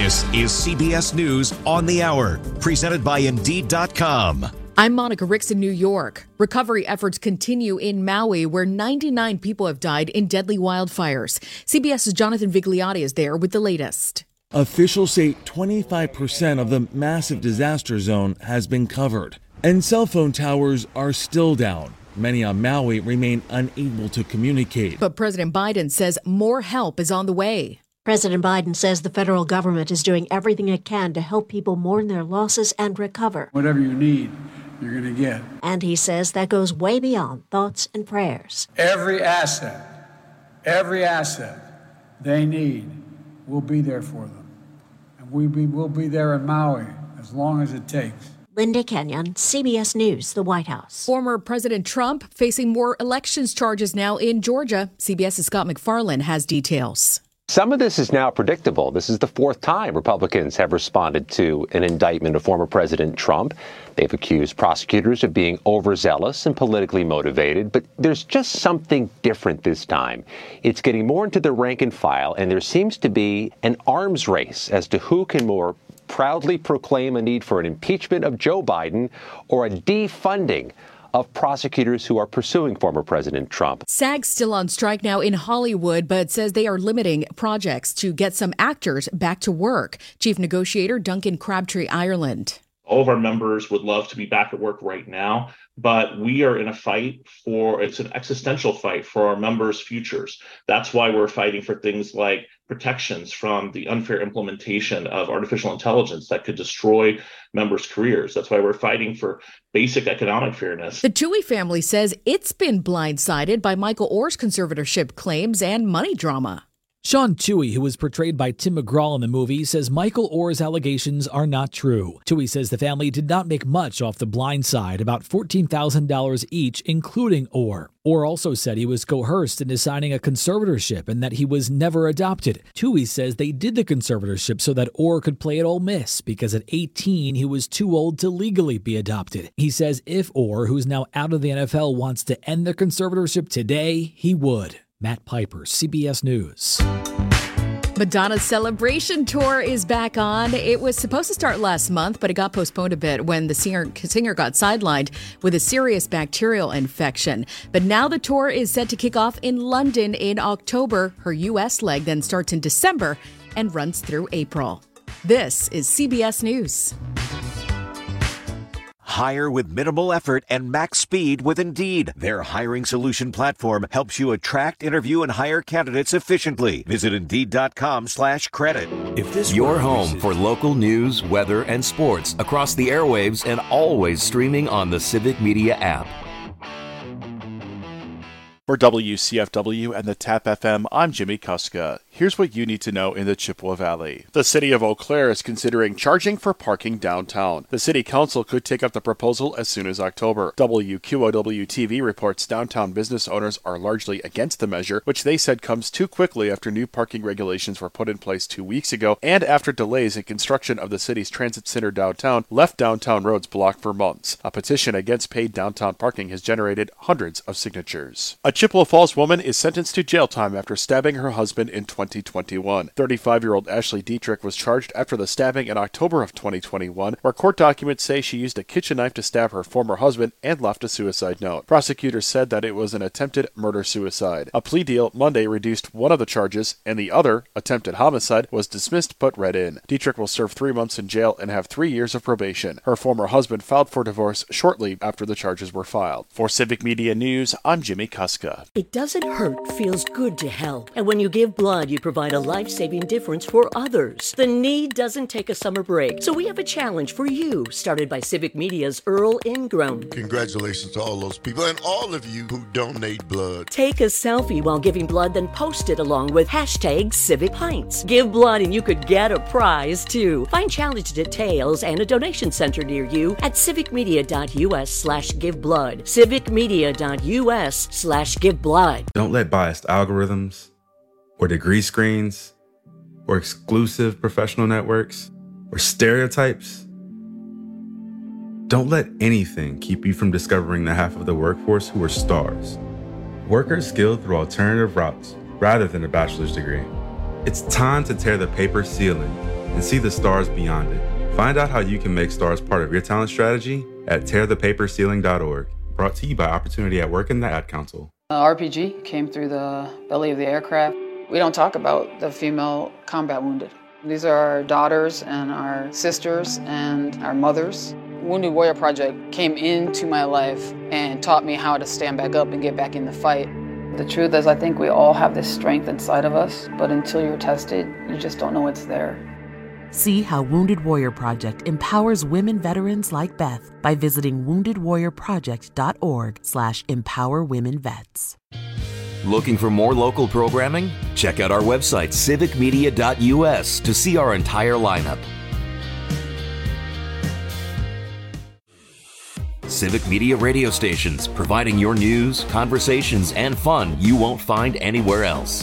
This is CBS News on the Hour, presented by Indeed.com. I'm Monica Ricks in New York. Recovery efforts continue in Maui, where 99 people have died in deadly wildfires. CBS's Jonathan Vigliotti is there with the latest. Officials say 25% of the massive disaster zone has been covered, and cell phone towers are still down. Many on Maui remain unable to communicate. But President Biden says more help is on the way. President Biden says the federal government is doing everything it can to help people mourn their losses and recover. Whatever you need, you're going to get. And he says that goes way beyond thoughts and prayers. Every asset they need, we'll be there for them. And we'll be there in Maui as long as it takes. Linda Kenyon, CBS News, the White House. Former President Trump facing more elections charges now in Georgia. CBS's Scott McFarland has details. Some of this is now predictable. This is the fourth time Republicans have responded to an indictment of former President Trump. They've accused prosecutors of being overzealous and politically motivated, but there's just something different this time. It's getting more into the rank and file, and there seems to be an arms race as to who can more proudly proclaim a need for an impeachment of Joe Biden or a defunding of prosecutors who are pursuing former President Trump. SAG's still on strike now in Hollywood, but says they are limiting projects to get some actors back to work. Chief negotiator Duncan Crabtree Ireland. All of our members would love to be back at work right now, but we are in a fight it's an existential fight for our members' futures. That's why we're fighting for things like protections from the unfair implementation of artificial intelligence that could destroy members' careers. That's why we're fighting for basic economic fairness. The Tuohy family says it's been blindsided by Michael Oher's conservatorship claims and money drama. Sean Tuohy, who was portrayed by Tim McGraw in the movie, says Michael Oher's allegations are not true. Tuohy says the family did not make much off The Blind Side, about $14,000 each, including Oher. Oher also said he was coerced into signing a conservatorship and that he was never adopted. Tuohy says they did the conservatorship so that Oher could play at Ole Miss because at 18 he was too old to legally be adopted. He says if Oher, who's now out of the NFL, wants to end the conservatorship today, he would. Matt Piper, CBS News. Madonna's Celebration Tour is back on. It was supposed to start last month, but it got postponed a bit when the singer got sidelined with a serious bacterial infection. But now the tour is set to kick off in London in October. Her U.S. leg then starts in December and runs through April. This is CBS News. Hire with minimal effort and max speed with Indeed. Their hiring solution platform helps you attract, interview, and hire candidates efficiently. Visit Indeed.com/credit. If this your home for local news, weather, and sports across the airwaves and always streaming on the Civic Media app. For WCFW and the TAP FM, I'm Jimmy Kuska. Here's what you need to know in the Chippewa Valley. The city of Eau Claire is considering charging for parking downtown. The city council could take up the proposal as soon as October. WQOW-TV reports downtown business owners are largely against the measure, which they said comes too quickly after new parking regulations were put in place 2 weeks ago and after delays in construction of the city's transit center downtown left downtown roads blocked for months. A petition against paid downtown parking has generated hundreds of signatures. A Chippewa Falls woman is sentenced to jail time after stabbing her husband in 2021. 35-year-old Ashley Dietrich was charged after the stabbing in October of 2021, where court documents say she used a kitchen knife to stab her former husband and left a suicide note. Prosecutors said that it was an attempted murder-suicide. A plea deal Monday reduced one of the charges, and the other, attempted homicide, was dismissed but read in. Dietrich will serve 3 months in jail and have 3 years of probation. Her former husband filed for divorce shortly after the charges were filed. For Civic Media News, I'm Jimmy Kuska. It doesn't hurt, feels good to help. And when you give blood, you provide a life-saving difference for others. The need doesn't take a summer break. So we have a challenge for you, started by Civic Media's Earl Ingram. Congratulations to all those people and all of you who donate blood. Take a selfie while giving blood, then post it along with #CivicPints. Give blood and you could get a prize, too. Find challenge details and a donation center near you at civicmedia.us/giveblood. civicmedia.us/giveblood. Don't let biased algorithms or degree screens or exclusive professional networks or stereotypes. Don't let anything keep you from discovering the half of the workforce who are stars. Workers skilled through alternative routes rather than a bachelor's degree. It's time to tear the paper ceiling and see the stars beyond it. Find out how you can make stars part of your talent strategy at tearthepaperceiling.org. Brought to you by Opportunity at Work and the Ad Council. RPG came through the belly of the aircraft. We don't talk about the female combat wounded. These are our daughters and our sisters and our mothers. Wounded Warrior Project came into my life and taught me how to stand back up and get back in the fight. The truth is, I think we all have this strength inside of us, but until you're tested, you just don't know it's there. See how Wounded Warrior Project empowers women veterans like Beth by visiting woundedwarriorproject.org/empowerwomenvets. Looking for more local programming? Check out our website, civicmedia.us, to see our entire lineup. Civic Media radio stations, providing your news, conversations, and fun you won't find anywhere else.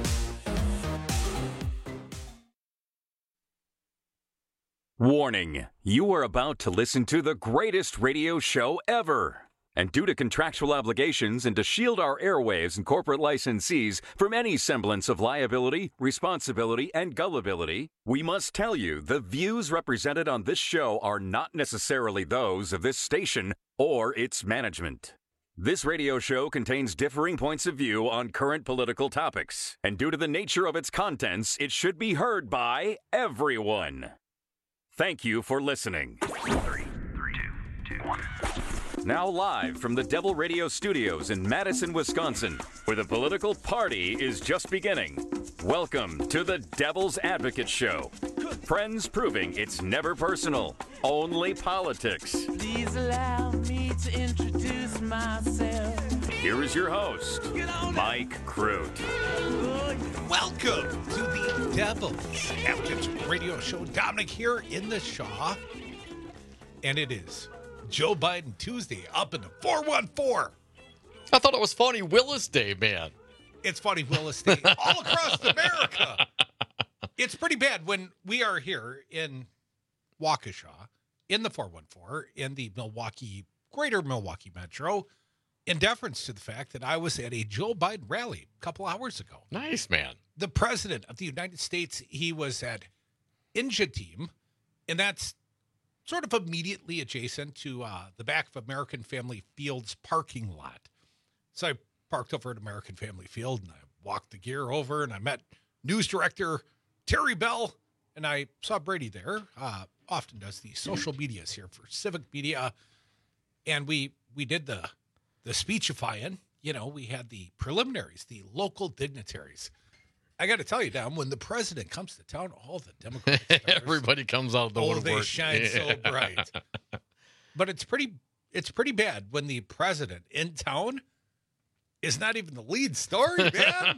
Warning, you are about to listen to the greatest radio show ever. And due to contractual obligations and to shield our airwaves and corporate licensees from any semblance of liability, responsibility, and gullibility, we must tell you the views represented on this show are not necessarily those of this station or its management. This radio show contains differing points of view on current political topics, and due to the nature of its contents, it should be heard by everyone. Thank you for listening. 3, 2, 1. Now live from the Devil Radio Studios in Madison, Wisconsin, where the political party is just beginning. Welcome to the Devil's Advocate Show. Friends proving it's never personal, only politics. Please allow me to introduce myself. Here is your host, Mike Crute. Welcome to the Devil's Advocate Radio Show. Dominic here in the Shaw. And it is Joe Biden Tuesday up in the 414. I thought it was Funny Willis Day, man. It's Funny Willis Day all across America. It's pretty bad when we are here in Waukesha, in the 414, in the greater Milwaukee metro, in deference to the fact that I was at a Joe Biden rally a couple hours ago. Nice, man. The president of the United States, he was at Injateam, and that's sort of immediately adjacent to the back of American Family Field's parking lot. So I parked over at American Family Field, and I walked the gear over, and I met news director Terry Bell, and I saw Brady there. Often does the social medias here for Civic Media, and we did the speechifying. You know, we had the preliminaries, the local dignitaries. I got to tell you, Dom, when the president comes to town, all the Democrats, everybody comes out of the woodwork. They shine so bright. But it's pretty bad when the president in town is not even the lead story, man.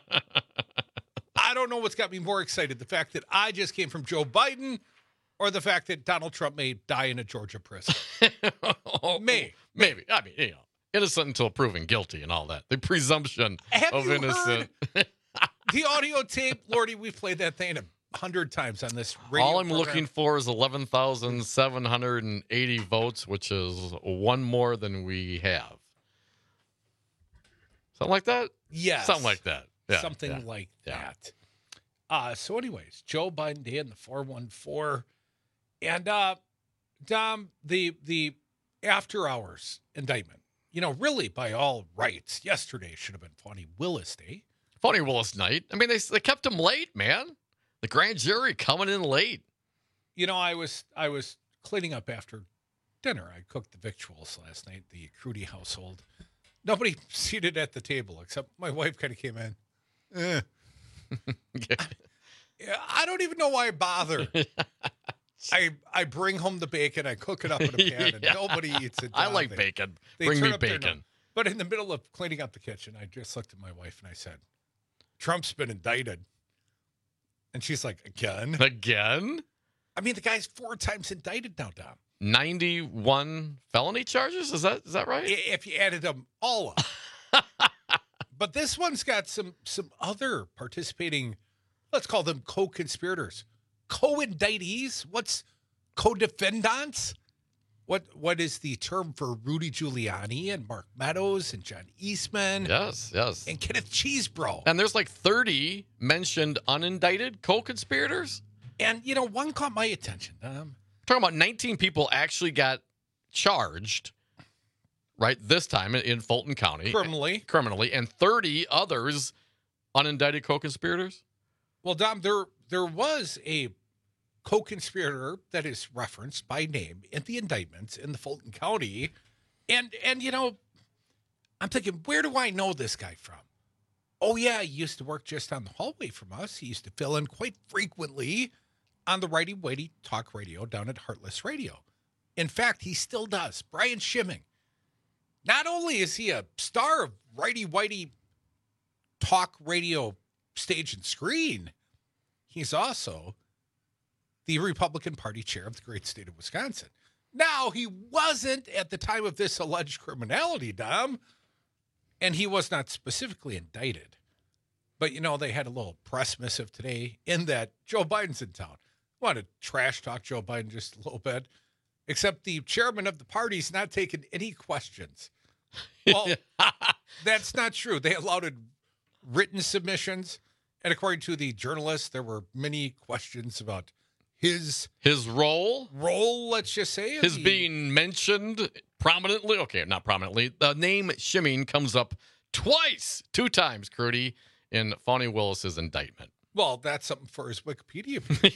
I don't know what's got me more excited, the fact that I just came from Joe Biden or the fact that Donald Trump may die in a Georgia prison. Maybe. I mean, you know, innocent until proven guilty and all that. The presumption of innocent. The audio tape, Lordy, we've played that thing 100 times on this radio All I'm program. looking for is 11,780 votes, which is one more than we have. Something like that? Yes. Something like that. Yeah, Something like that. So anyways, Joe Biden Day in the 414. And, Dom, the after hours indictment, you know, really by all rights, yesterday should have been Funny Willis Day. Funny Willis night. I mean, they kept him late, man. The grand jury coming in late. You know, I was cleaning up after dinner. I cooked the victuals last night, the Crudy household. Nobody seated at the table except my wife kind of came in. I don't even know why I bother. I bring home the bacon, I cook it up in a pan, and nobody eats it. I like bacon. Bring me bacon. But in the middle of cleaning up the kitchen, I just looked at my wife and I said, Trump's been indicted. And she's like, again? Again? I mean, the guy's 4 times indicted now, Dom. 91 felony charges? Is that right? If you added them all up. But this one's got some other participating, let's call them co-conspirators. Co-indictees? What's co-defendants? What is the term for Rudy Giuliani and Mark Meadows and John Eastman? Yes. And Kenneth Chesebro. And there's like 30 mentioned unindicted co-conspirators. And, one caught my attention. Talking about 19 people actually got charged, right, this time in Fulton County. Criminally, and 30 others unindicted co-conspirators? Well, Dom, there was a co-conspirator that is referenced by name in the indictments in the Fulton County. And I'm thinking, where do I know this guy from? Oh, yeah, he used to work just on the hallway from us. He used to fill in quite frequently on the Righty Whitey talk radio down at Heartless Radio. In fact, he still does. Brian Schimming. Not only is he a star of Righty Whitey talk radio stage and screen, he's also the Republican Party chair of the great state of Wisconsin. Now, he wasn't at the time of this alleged criminality, Dom, and he was not specifically indicted. But, they had a little press missive today in that Joe Biden's in town. I want to trash talk Joe Biden just a little bit, except the chairman of the party's not taking any questions. Well, that's not true. They allowed written submissions, and according to the journalist, there were many questions about his role, let's just say. His being mentioned prominently. Okay, not prominently. The name Schimming comes up two times, Crudy, in Fani Willis's indictment. Well, that's something for his Wikipedia page.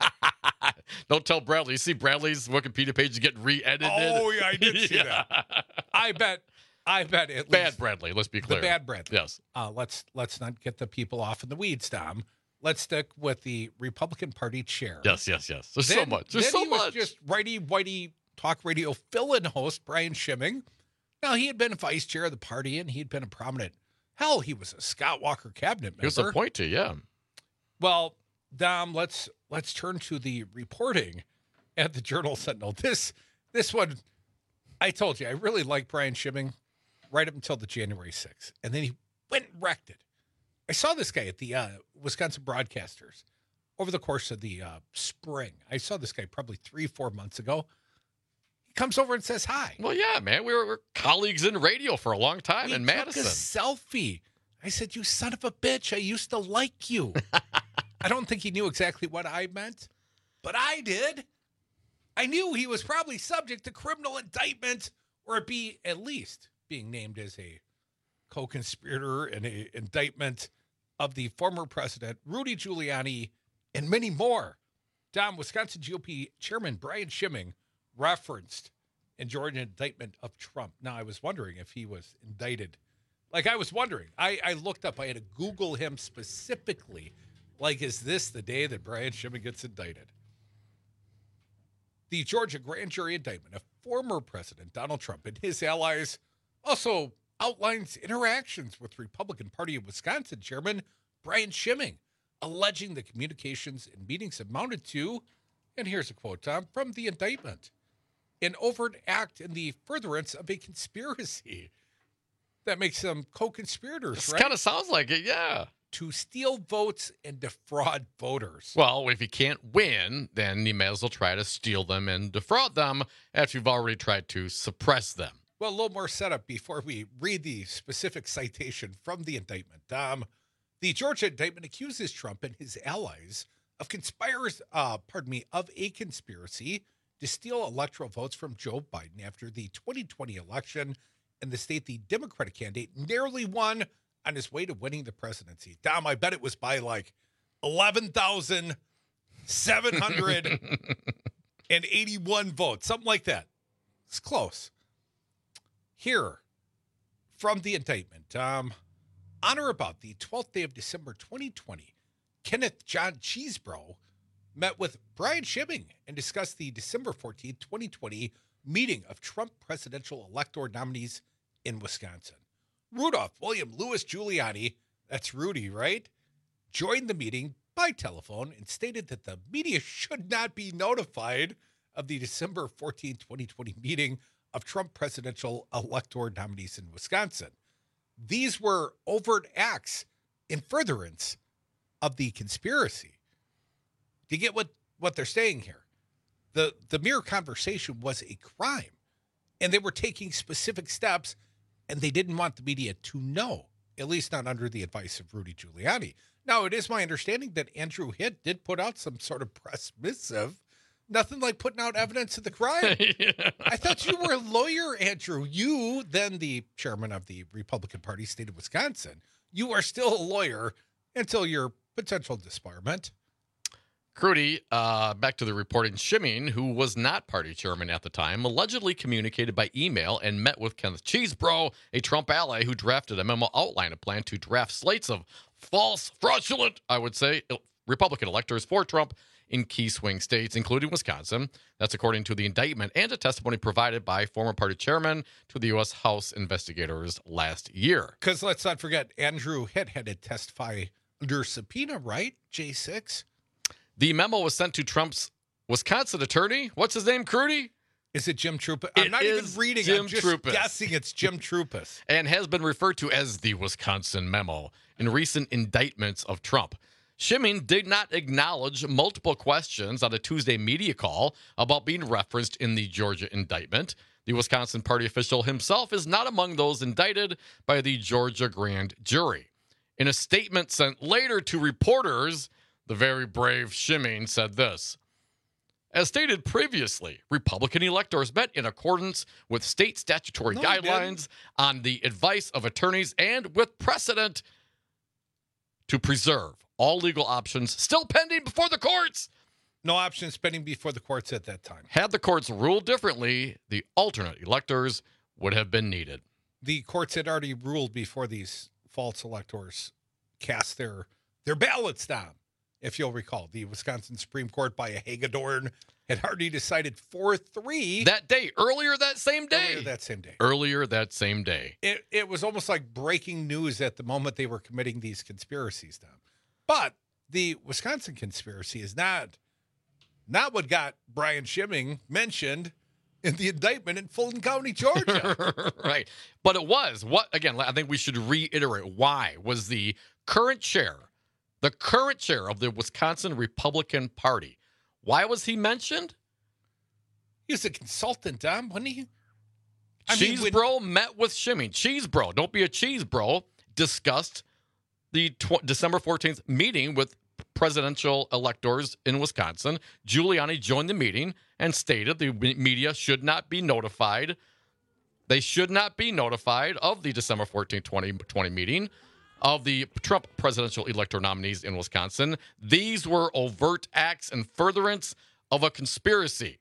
Don't tell Bradley. You see Bradley's Wikipedia page is getting re-edited. Oh, yeah, I did see that. I bet at least. Bad Bradley, let's be clear. The bad Bradley. Yes. Let's not get the people off in the weeds, Tom. Let's stick with the Republican Party chair. Yes. There's so much. There's so much. Was just Righty Whitey talk radio fill-in host Brian Schimming. Now, he had been vice chair of the party, and he'd been a prominent. Hell, he was a Scott Walker cabinet member. He was appointed, yeah. Well, Dom, let's turn to the reporting at the Journal-Sentinel. This one, I told you, I really like Brian Schimming right up until the January 6th. And then he went and wrecked it. I saw this guy at the Wisconsin Broadcasters over the course of the spring. I saw this guy probably 3-4 months ago. He comes over and says hi. Well, yeah, man. We were colleagues in radio for a long time in Madison. Took a selfie. I said, "You son of a bitch, I used to like you." I don't think he knew exactly what I meant, but I did. I knew he was probably subject to criminal indictment or be at least being named as a co-conspirator in an indictment of the former president, Rudy Giuliani, and many more. Dom, Wisconsin GOP Chairman Brian Schimming referenced in Georgia indictment of Trump. Now, I was wondering if he was indicted. Like, I was wondering. I looked up. I had to Google him specifically. Like, is this the day that Brian Schimming gets indicted? The Georgia grand jury indictment of former President Donald Trump and his allies also outlines interactions with Republican Party of Wisconsin Chairman Brian Schimming, alleging the communications and meetings amounted to, and here's a quote, Tom, from the indictment, an overt act in the furtherance of a conspiracy. That makes them co-conspirators, right? Kind of sounds like it, yeah. To steal votes and defraud voters. Well, if you can't win, then you may as well try to steal them and defraud them after you've already tried to suppress them. Well, a little more setup before we read the specific citation from the indictment. The Georgia indictment accuses Trump and his allies of of a conspiracy to steal electoral votes from Joe Biden after the 2020 election in the state the Democratic candidate narrowly won on his way to winning the presidency. Dom, I bet it was by like 11,781 votes, something like that. It's close. Here, from the indictment, on or about the 12th day of December 2020, Kenneth John Cheesebro met with Brian Schimming and discussed the December 14th, 2020 meeting of Trump presidential elector nominees in Wisconsin. Rudolph William Louis Giuliani, that's Rudy, right, joined the meeting by telephone and stated that the media should not be notified of the December 14th, 2020 meeting of Trump presidential elector nominees in Wisconsin. These were overt acts in furtherance of the conspiracy. Do you get what they're saying here? The mere conversation was a crime, and they were taking specific steps, and they didn't want the media to know, at least not under the advice of Rudy Giuliani. Now, it is my understanding that Andrew Hitt did put out some sort of press missive. Nothing like putting out evidence of the crime. Yeah. I thought you were a lawyer, Andrew. You, then the chairman of the Republican Party, state of Wisconsin, you are still a lawyer until your potential disbarment. Crudy, back to the reporting, Shimeen, who was not party chairman at the time, allegedly communicated by email and met with Kenneth Chesebro, a Trump ally who drafted a memo outlining a plan to draft slates of false, fraudulent, I would say, Republican electors for Trump in key swing states, including Wisconsin. That's according to the indictment and a testimony provided by former party chairman to the U.S. House investigators last year. Because let's not forget, Andrew Hitt had to testify under subpoena, right? J6. The memo was sent to Trump's Wisconsin attorney. What's his name, Crudy? Is it Jim Troupas? I'm not even reading. Jim I'm just Troupas. guessing it's Jim Troupas. And has been referred to as the Wisconsin memo in recent indictments of Trump. Shimeen did not acknowledge multiple questions on a Tuesday media call about being referenced in the Georgia indictment. The Wisconsin party official himself is not among those indicted by the Georgia grand jury. In a statement sent later to reporters, the very brave Shimeen said this. As stated previously, Republican electors met in accordance with state statutory guidelines on the advice of attorneys and with precedent to preserve all legal options still pending before the courts. No options pending before the courts at that time. Had the courts ruled differently, the alternate electors would have been needed. The courts had already ruled before these false electors cast their ballots down. If you'll recall, the Wisconsin Supreme Court by a Hagedorn had already decided 4-3. That day, earlier that same day. Earlier that same day. It was almost like breaking news at the moment they were committing these conspiracies down. But the Wisconsin conspiracy is not what got Brian Shimeen mentioned in the indictment in Fulton County, Georgia. Right. But it was. What, again, I think we should reiterate why was the current chair of the Wisconsin Republican Party. Why was he mentioned? He was a consultant, Dom, wasn't he? Chesebro met with Shimeen. Chesebro, don't be a Chesebro, discussed the December 14th meeting with presidential electors in Wisconsin. Giuliani joined the meeting and stated the media should not be notified. They should not be notified of the December 14th, 2020 meeting of the Trump presidential elector nominees in Wisconsin. These were overt acts in furtherance of a conspiracy.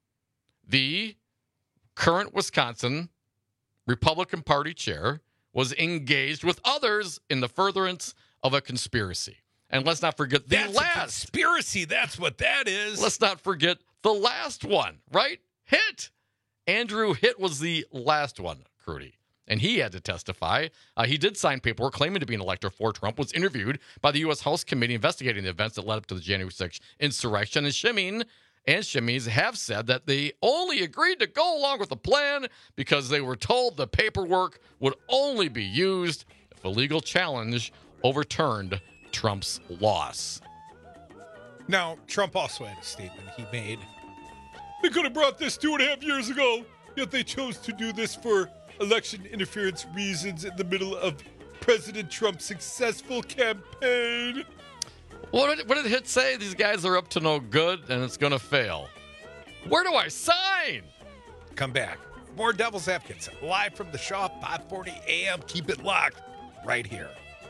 The current Wisconsin Republican Party chair was engaged with others in the furtherance of a conspiracy. And let's not forget the last conspiracy. That's what that is. Let's not forget the last one, right? Hitt. Andrew Hitt was the last one, Crudy. And he had to testify. He did sign paperwork claiming to be an elector for Trump, was interviewed by the U.S. House Committee investigating the events that led up to the January 6th insurrection. And Shimeen and Shimmies have said that they only agreed to go along with the plan because they were told the paperwork would only be used if a legal challenge overturned Trump's loss. Now, Trump also had a statement he made. They could have brought this 2.5 years ago, yet they chose to do this for election interference reasons in the middle of President Trump's successful campaign. What did Hitt say? These guys are up to no good and it's going to fail. Where do I sign? Come back. More Devil's Advocates live from the shop, 5:40 a.m. Keep it locked right here.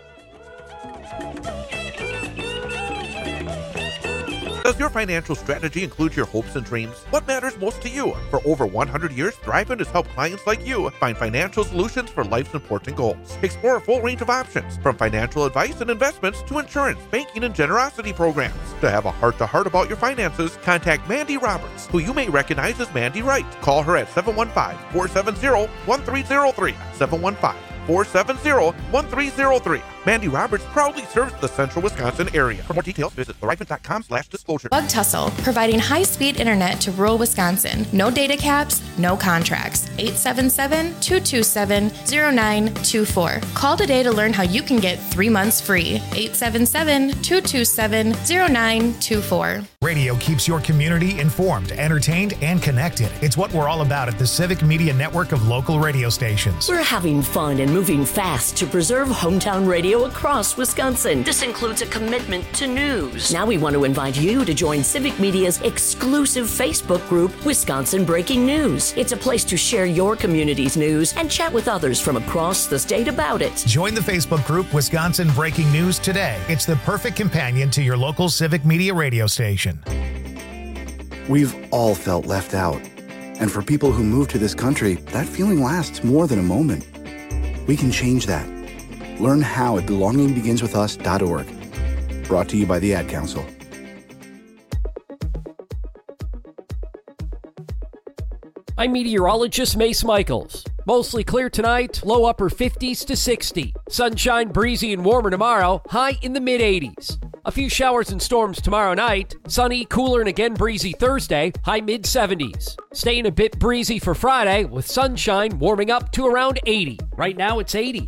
Does your financial strategy include your hopes and dreams? What matters most to you? For over 100 years, Thrivent has helped clients like you find financial solutions for life's important goals. Explore a full range of options, from financial advice and investments to insurance, banking, and generosity programs. To have a heart-to-heart about your finances, contact Mandy Roberts, who you may recognize as Mandy Wright. Call her at 715-470-1303. 715-470-1303. Mandy Roberts proudly serves the central Wisconsin area. For more details, visit thrivent.com/disclosure. Bug Tussle, providing high-speed internet to rural Wisconsin. No data caps, no contracts. 877-227-0924. Call today to learn how you can get 3 months free. 877-227-0924. Radio keeps your community informed, entertained, and connected. It's what we're all about at the Civic Media Network of local radio stations. We're having fun and moving fast to preserve hometown radio radio across Wisconsin. This includes a commitment to news. Now we want to invite you to join Civic Media's exclusive Facebook group, Wisconsin Breaking News. It's a place to share your community's news and chat with others from across the state about it. Join the Facebook group Wisconsin Breaking News today. It's the perfect companion to your local Civic Media radio station. We've all felt left out. And for people who move to this country, that feeling lasts more than a moment. We can change that. Learn how at belongingbeginswithus.org. Brought to you by the Ad Council. I'm meteorologist Mace Michaels. Mostly clear tonight, low upper 50s to 60. Sunshine, breezy, and warmer tomorrow, high in the mid-80s. A few showers and storms tomorrow night. Sunny, cooler, and again breezy Thursday, high mid-70s. Staying a bit breezy for Friday, with sunshine warming up to around 80. Right now, it's 80.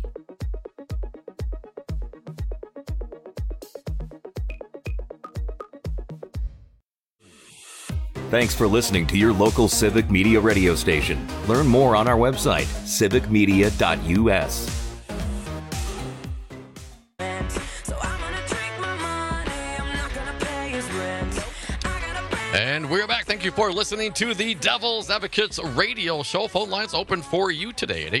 Thanks for listening to your local Civic Media radio station. Learn more on our website, civicmedia.us. And we're back. Thank you for listening to the Devil's Advocates radio show. Phone lines open for you today at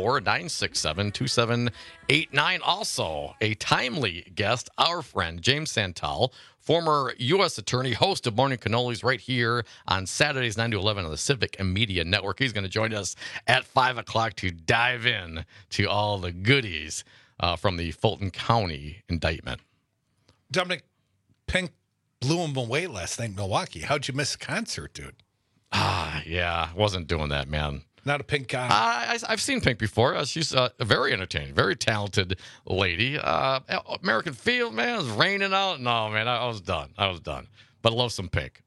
844-967-2789. Also, a timely guest, our friend James Santel, former U.S. attorney, host of Morning Cannolis right here on Saturdays 9 to 11 on the Civic Media Network. He's going to join us at 5 o'clock to dive in to all the goodies from the Fulton County indictment. Dominic, Pink blew him away last night in Milwaukee. How'd you miss a concert, dude? Yeah, wasn't doing that, man. Not a Pink guy? I've seen Pink before. She's very entertaining, very talented lady. American Field, man, it was raining out. No, man, I was done. But I love some Pink.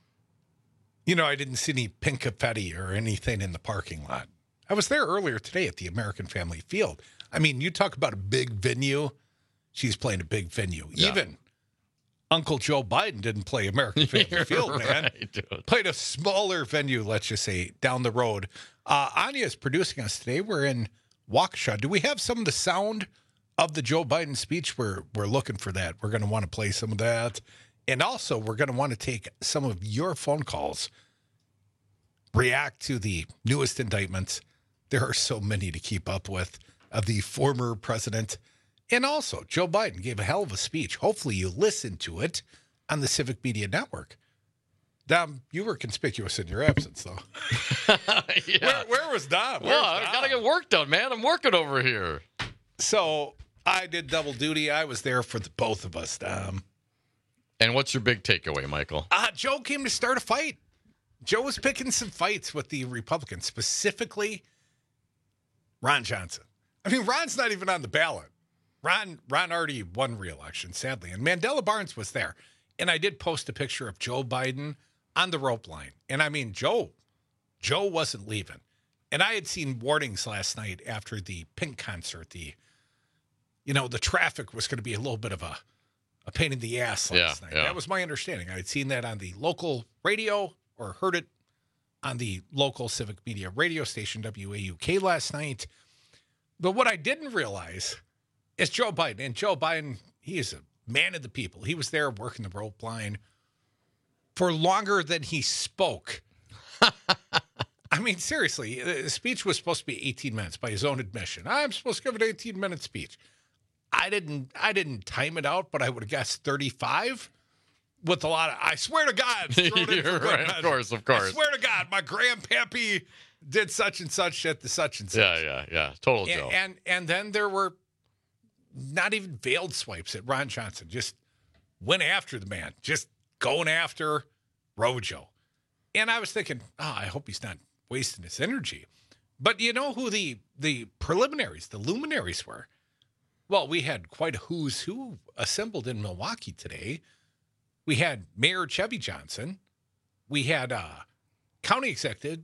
You know, I didn't see any pink confetti or anything in the parking lot. I was there earlier today at the American Family Field. I mean, you talk about a big venue. She's playing a big venue. Yeah. Even Uncle Joe Biden didn't play American Family Field, man. Right, dude. Played a smaller venue, let's just say, down the road. Anya is producing us today. We're in Waukesha. Do we have some of the sound of the Joe Biden speech? We're looking for that. We're going to want to play some of that. And also, we're going to want to take some of your phone calls, react to the newest indictments. There are so many to keep up with of the former president. And also, Joe Biden gave a hell of a speech. Hopefully you listened to it on the Civic Media Network. Dom, you were conspicuous in your absence, though. Yeah. Where was Dom? Well, I got to get work done, man. I'm working over here. So I did double duty. I was there for the both of us, Dom. And what's your big takeaway, Michael? Joe came to start a fight. Joe was picking some fights with the Republicans, specifically Ron Johnson. I mean, Ron's not even on the ballot. Ron already won re-election, sadly. And Mandela Barnes was there. And I did post a picture of Joe Biden on the rope line. And I mean, Joe wasn't leaving. And I had seen warnings last night after the Pink concert. The traffic was going to be a little bit of a pain in the ass last night. Yeah. That was my understanding. I had seen that on the local radio or heard it on the local Civic Media radio station, WAUK, last night. But what I didn't realize is Joe Biden. And Joe Biden, he is a man of the people. He was there working the rope line for longer than he spoke. I mean, seriously, the speech was supposed to be 18 minutes by his own admission. I'm supposed to give an 18-minute speech. I didn't time it out, but I would have guessed 35 with a lot of, I swear to God. You're right, of course. I swear to God, my grandpappy did such and such at the such and such. Yeah. Total Joe. And then there were not even veiled swipes at Ron Johnson. Just went after the man. Just going after Rojo. And I was thinking, I hope he's not wasting his energy. But you know who the preliminaries, the luminaries were? Well, we had quite a who's who assembled in Milwaukee today. We had Mayor Chevy Johnson. We had County Executive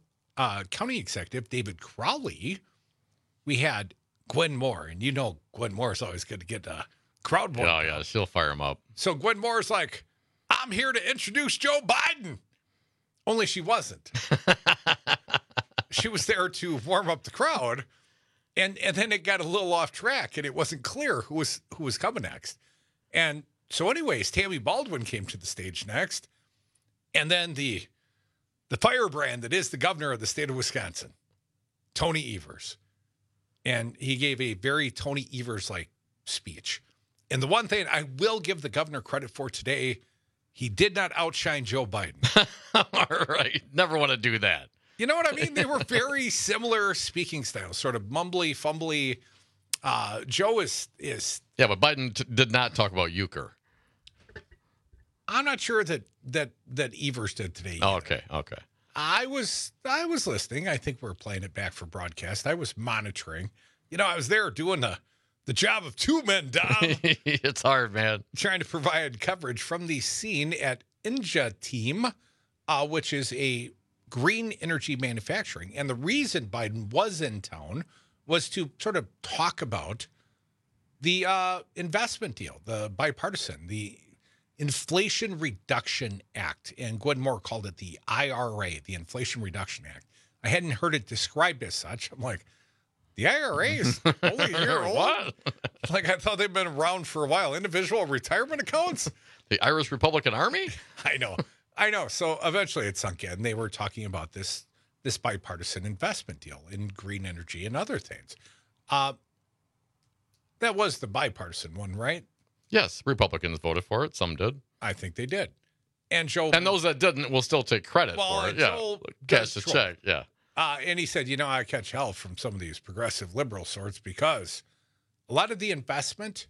David Crowley. We had Gwen Moore, and you know Gwen Moore is always good to get a crowd more. Oh, yeah, she'll fire him up. So Gwen Moore's like, I'm here to introduce Joe Biden. Only she wasn't. She was there to warm up the crowd. And then it got a little off track, and it wasn't clear who was coming next. And so anyways, Tammy Baldwin came to the stage next. And then the firebrand that is the governor of the state of Wisconsin, Tony Evers. And he gave a very Tony Evers-like speech. And the one thing I will give the governor credit for today, he did not outshine Joe Biden. All right. Never want to do that. You know what I mean? They were very similar speaking styles, sort of mumbly, fumbly. Joe is. Yeah, but Biden did not talk about euchre. I'm not sure that Evers did today. Oh, okay. I was listening. I think we're playing it back for broadcast. I was monitoring. I was there doing the job of two men down. It's hard, man. Trying to provide coverage from the scene at Ingeteam, which is a green energy manufacturing. And the reason Biden was in town was to sort of talk about the investment deal, the bipartisan, the Inflation Reduction Act. And Gwen Moore called it the IRA, the Inflation Reduction Act. I hadn't heard it described as such. I'm like, the IRA is only a year old? What? Like, I thought they'd been around for a while. Individual retirement accounts? The Irish Republican Army? I know. So eventually it sunk in. They were talking about this bipartisan investment deal in green energy and other things. That was the bipartisan one, right? Yes. Republicans voted for it. Some did. I think they did. And those that didn't will still take credit for it. Joel cash the check. Yeah. And he said, I catch hell from some of these progressive liberal sorts because a lot of the investment,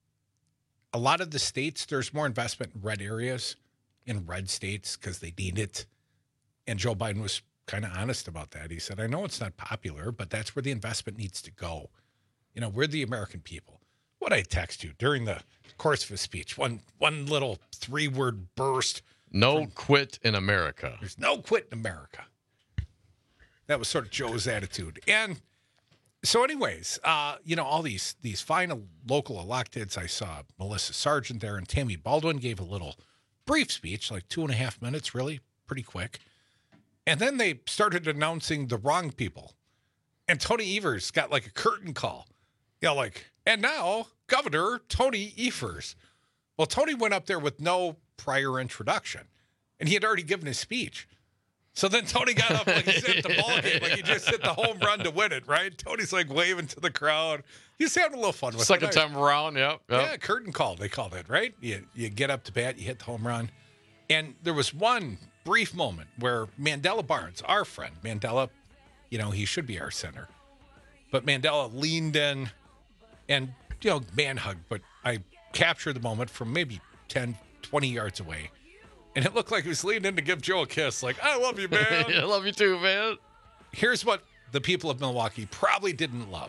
a lot of the states, there's more investment in red areas, in red states because they need it. And Joe Biden was kind of honest about that. He said, I know it's not popular, but that's where the investment needs to go. We're the American people. What I text you during the course of his speech, one little 3-word burst. No quit in America. There's no quit in America. That was sort of Joe's attitude. And so anyways, all these fine local electeds, I saw Melissa Sargent there, and Tammy Baldwin gave a little brief speech, like 2.5 minutes, really pretty quick. And then they started announcing the wrong people. And Tony Evers got like a curtain call. And now Governor Tony Evers. Well, Tony went up there with no prior introduction, and he had already given his speech. So then Tony got up like he's at the ball game, like he just hit the home run to win it, right? Tony's like waving to the crowd. He's having a little fun with it. Second time around, yep. Yeah, curtain call, they called it, right? You get up to bat, you hit the home run. And there was one brief moment where Mandela Barnes, our friend, Mandela, he should be our center. But Mandela leaned in and, man hugged. But I captured the moment from maybe 10, 20 yards away. And it looked like he was leaning in to give Joe a kiss. Like, I love you, man. I love you too, man. Here's what the people of Milwaukee probably didn't love.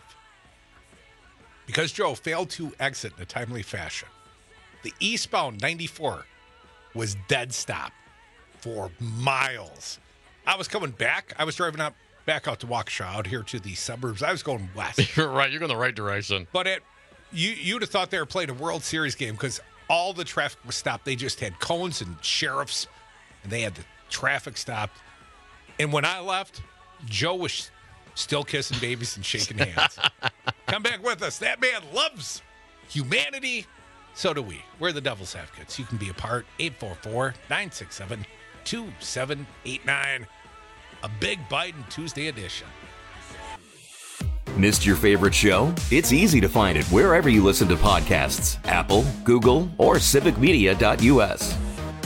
Because Joe failed to exit in a timely fashion, the eastbound 94 was dead stop for miles. I was coming back. I was driving back out to Waukesha, out here to the suburbs. I was going west. You're right. You're going the right direction. But you'd have thought they were playing a World Series game because all the traffic was stopped. They just had cones and sheriffs, and they had the traffic stopped. And when I left, Joe was still kissing babies and shaking hands. Come back with us. That man loves humanity. So do we. We're the Devil's Advocates. You can be a part. 844-967-2789. A Big Biden Tuesday edition. Missed your favorite show? It's easy to find it wherever you listen to podcasts. Apple, Google, or civicmedia.us.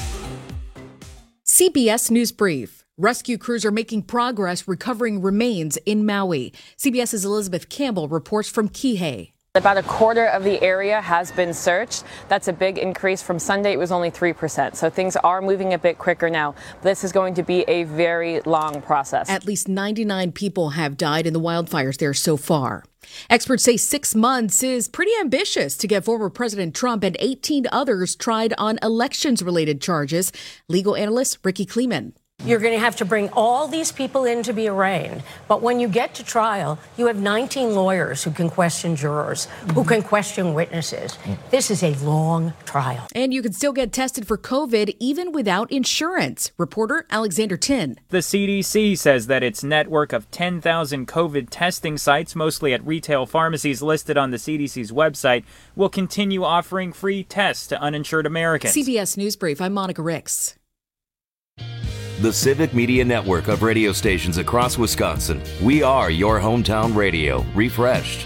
CBS News Brief. Rescue crews are making progress recovering remains in Maui. CBS's Elizabeth Campbell reports from Kihei. About a quarter of the area has been searched. That's a big increase from Sunday. It was only 3%. So things are moving a bit quicker now. This is going to be a very long process. At least 99 people have died in the wildfires there so far. Experts say 6 months is pretty ambitious to get former President Trump and 18 others tried on elections-related charges. Legal analyst Ricky Kleeman. You're going to have to bring all these people in to be arraigned. But when you get to trial, you have 19 lawyers who can question jurors, who can question witnesses. This is a long trial. And you can still get tested for COVID even without insurance. Reporter Alexander Tin. The CDC says that its network of 10,000 COVID testing sites, mostly at retail pharmacies listed on the CDC's website, will continue offering free tests to uninsured Americans. CBS News Brief, I'm Monica Ricks. The Civic Media Network of radio stations across Wisconsin. We are your hometown radio, refreshed.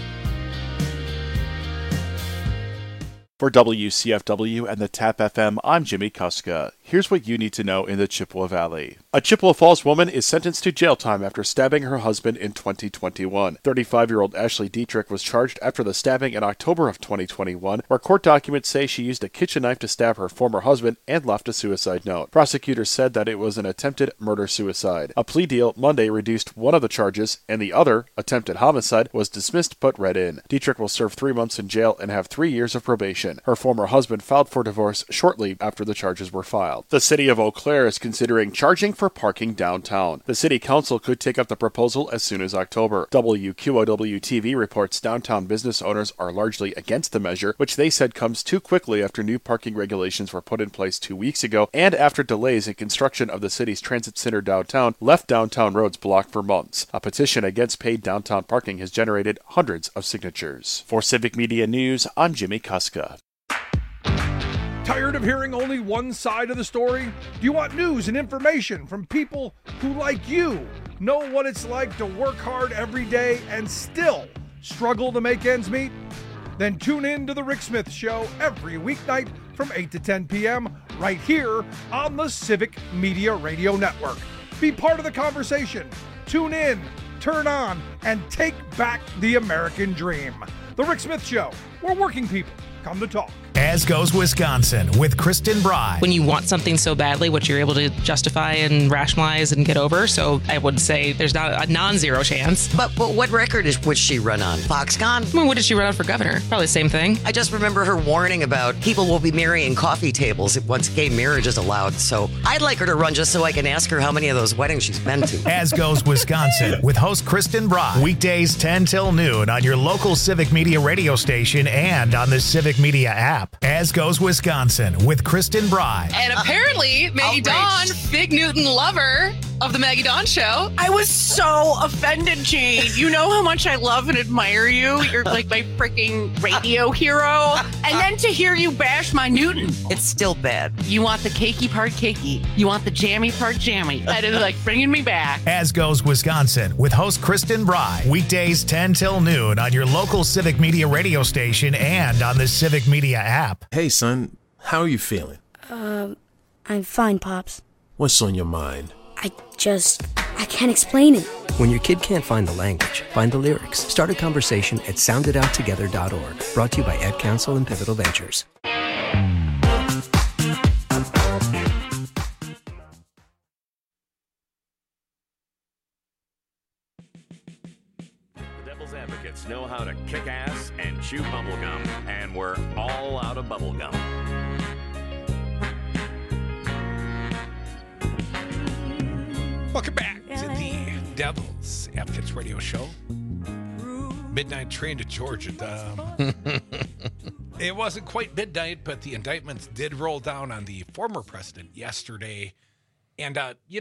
For WCFW and the TAP FM, I'm Jimmy Kuska. Here's what you need to know in the Chippewa Valley. A Chippewa Falls woman is sentenced to jail time after stabbing her husband in 2021. 35-year-old Ashley Dietrich was charged after the stabbing in October of 2021, where court documents say she used a kitchen knife to stab her former husband and left a suicide note. Prosecutors said that it was an attempted murder-suicide. A plea deal Monday reduced one of the charges, and the other, attempted homicide, was dismissed but read in. Dietrich will serve 3 months in jail and have 3 years of probation. Her former husband filed for divorce shortly after the charges were filed. The city of Eau Claire is considering charging for parking downtown. The city council could take up the proposal as soon as October. WQOW-TV reports downtown business owners are largely against the measure, which they said comes too quickly after new parking regulations were put in place 2 weeks ago and after delays in construction of the city's transit center downtown left downtown roads blocked for months. A petition against paid downtown parking has generated hundreds of signatures. For Civic Media News, I'm Jimmy Kuska. Tired of hearing only one side of the story? Do you want news and information from people who, like you, know what it's like to work hard every day and still struggle to make ends meet? Then tune in to The Rick Smith Show every weeknight from 8 to 10 p.m. right here on the Civic Media Radio Network. Be part of the conversation. Tune in, turn on, and take back the American dream. The Rick Smith Show, where working people come to talk. As Goes Wisconsin with Kristen Bry. When you want something so badly, what you're able to justify and rationalize and get over. So I would say there's not a non-zero chance. But what record would she run on? Foxconn? I mean, what did she run on for governor? Probably the same thing. I just remember her warning about people will be marrying coffee tables once gay marriage is allowed. So I'd like her to run just so I can ask her how many of those weddings she's been to. As Goes Wisconsin with host Kristen Bry. Weekdays 10 till noon on your local Civic Media radio station and on the Civic Media app. As Goes Wisconsin with Kristen Bry. And apparently, Maggie Dawn, Big Newton lover of the Maggie Dawn Show. I was so offended, Jane. You know how much I love and admire you. You're like my freaking radio hero. And then to hear you bash my Newton. It's still bad. You want the cakey part cakey. You want the jammy part jammy. That is like bringing me back. As Goes Wisconsin with host Kristen Bry. Weekdays 10 till noon on your local Civic Media radio station and on the Civic Media app. Hey, son, how are you feeling? I'm fine, Pops. What's on your mind? I can't explain it. When your kid can't find the language, find the lyrics. Start a conversation at sounditouttogether.org. Brought to you by Ad Council and Pivotal Ventures. Devil's advocates know how to kick ass and chew bubblegum, and we're all out of bubblegum. Welcome back to the Devil's Advocates Radio Show. Midnight train to Georgia. It wasn't quite midnight, but the indictments did roll down on the former president yesterday. And,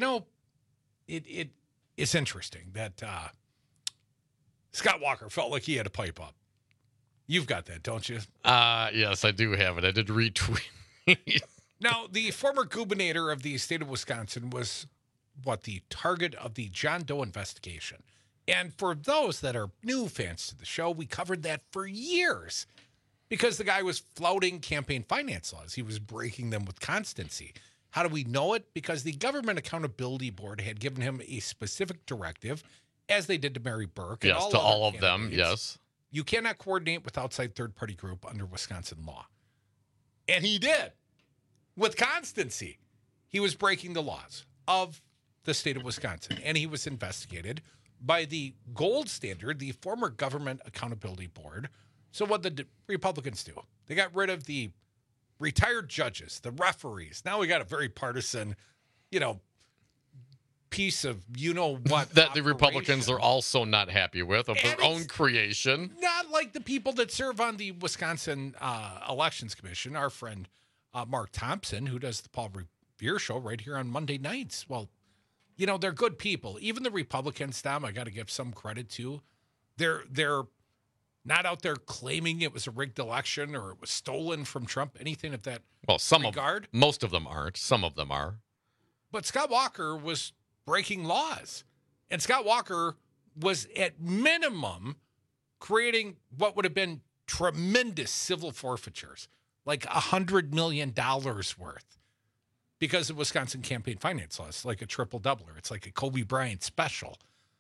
it's interesting that Scott Walker felt like he had to pipe up. You've got that, don't you? Yes, I do have it. I did retweet. Now, the former gubernator of the state of Wisconsin was the target of the John Doe investigation. And for those that are new fans to the show, we covered that for years because the guy was flouting campaign finance laws. He was breaking them with constancy. How do we know it? Because the Government Accountability Board had given him a specific directive, as they did to Mary Burke. Yes, to all of them, yes. You cannot coordinate with outside third-party group under Wisconsin law. And he did, with constancy. He was breaking the laws of the state of Wisconsin, and he was investigated by the gold standard, the former Government Accountability Board. So what did the Republicans do? They got rid of the retired judges, the referees. Now we got a very partisan, piece of you-know-what that the Republicans are also not happy with, of their own creation. Not like the people that serve on the Wisconsin Elections Commission. Our friend Mark Thompson, who does the Paul Revere show right here on Monday nights. Well, they're good people. Even the Republicans, Tom, I got to give some credit to. They're not out there claiming it was a rigged election or it was stolen from Trump, anything of that regard. Most of them aren't. Some of them are. But Scott Walker was breaking laws. And Scott Walker was, at minimum, creating what would have been tremendous civil forfeitures, like $100 million worth, because of Wisconsin campaign finance laws, like a triple doubler. It's like a Kobe Bryant special.